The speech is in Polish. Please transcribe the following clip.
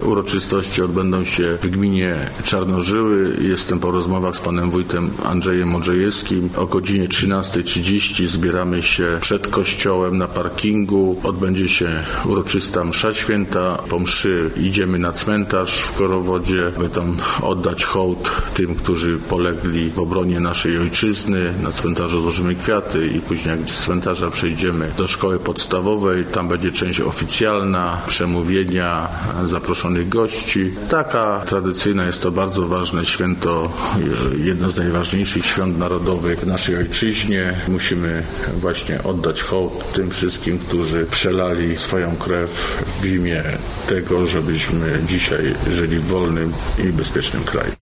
Uroczystości odbędą się w gminie Czarnożyły. Jestem po rozmowach z panem wójtem Andrzejem Modrzejewskim. O godzinie 13:30 zbieramy się przed kościołem na parkingu. Odbędzie się uroczysta msza święta. Po mszy idziemy na cmentarz w Korowodzie, by tam oddać hołd tym, którzy polegli w obronie naszej ojczyzny. Na cmentarzu złożymy kwiaty i później z cmentarza przejdziemy do szkoły podstawowej. Tam będzie część oficjalna, przemówienia, zaproszonych gości. Taka tradycyjna, jest to bardzo ważne święto, jedno z najważniejszych świąt narodowych w naszej ojczyźnie. Musimy właśnie oddać hołd tym wszystkim, którzy przelali swoją krew w imię tego, żebyśmy dzisiaj żyli w wolnym i bezpiecznym kraju.